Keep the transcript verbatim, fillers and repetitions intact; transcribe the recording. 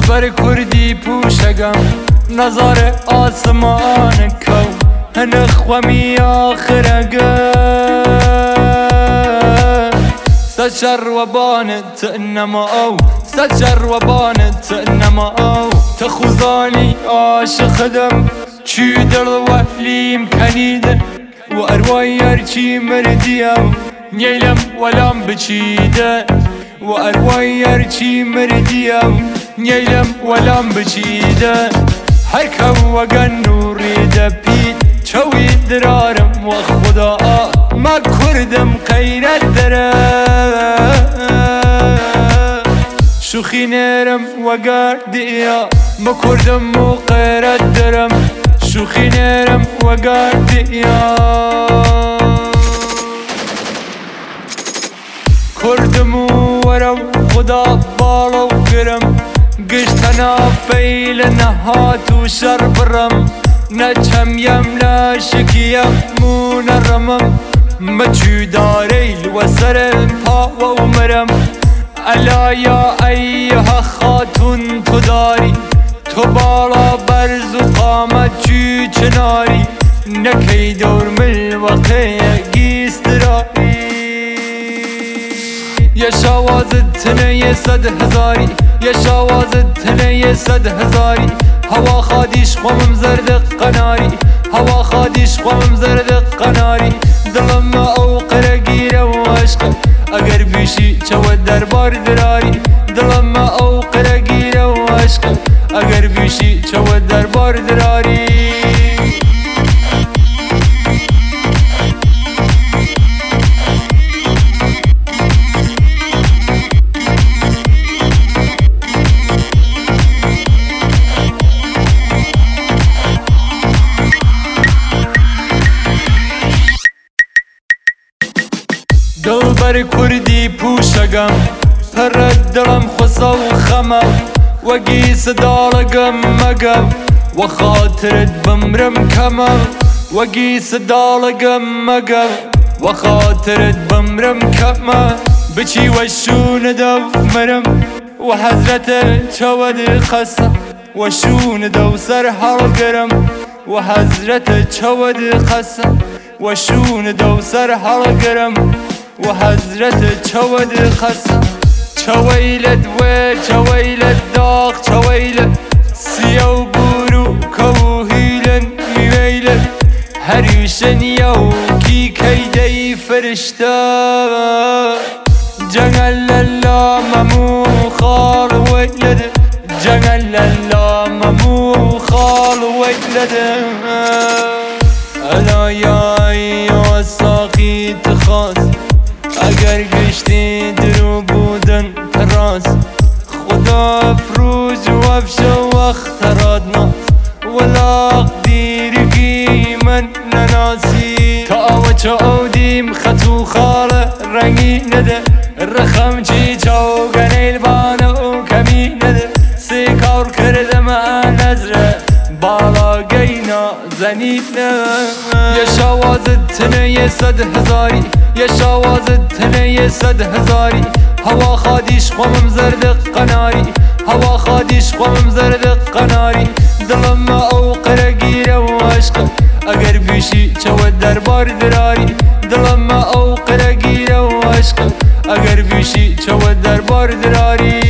دلبر کردی پوشگم نظر آسمان کو هنخومی آخرگه سجر وبانت انما او سجر وبانت انما او تخوزاني عاشق دم چی دل ولیم کنیدن و اروایر چی مردیم نیلم ولام بچیده و اروایر چی مردیم نیلم ولام بچیده هر که وگن نوری دپید چوی درارم و خدا ما کردم غیرت داره شوخی نرم و گردیا ما کردم و غیرت دارم شوخی نرم و گردیا کردم و ورم خدا بالا و گرم گشتنا فیل نهات و شر برم نچم یم نشکیم مو نرمم مچو داریل و سر پا و مرم الا یا ایها خاتون تو داری تو بالا برز و قامت چی چناری نکی دور مل وقی گیستراری یه شوازد تنه یه صد هزاری یه شوازد تنه یه صد هزاری هوا خادیش خوامم زرد قناری هوا خادیش خوامم زرد قناری دلم او قرگیره و عشق اگر بیشی چود دربار دراری دلم او قرگیره و عشق اگر بیشی چود دربار دراری دلبر کردی پوشگم پرد دلم خسا و خمم وگی صدالگم مگم و خاطرت بمرم کمم وگی صدالگم مگم و خاطرت بمرم کمم بچی و شون دو مرم و حضرت چود خسم و شون دو سر حال گرم و حضرت چود خسم و شون دو سر حال گرم و حضرت چود خسم چویلت و چویلت داغ چویلت سیو برو کوهیلن میویلت هریشن یو کی کیدی فرشته جنگل الله ممو خال ویلد جنگل الله ممو خال ویلد الا یا یا ساقی تخاص اگر گشتی درو بودن راز خدا فروز و افشا و اختراد ناز ولا دیرگی من نناسی تا و چودیم خطو خال رنگی نده رخم چی چوگن ایلبانه و کمی نده سی کار کردم نظره بالا گینا زنید نه یه شوازد تنه یه صد هزاری یه شوازد تنه یه صد هزاری هوا خادیش خوامم زرد قناری هوا خادیش خوامم زرد قناری دلم او قرگیره و عشق اگر بیشی چود دربار دراری دلم او قرگیره و عشق اگر بیشی چود دربار دراری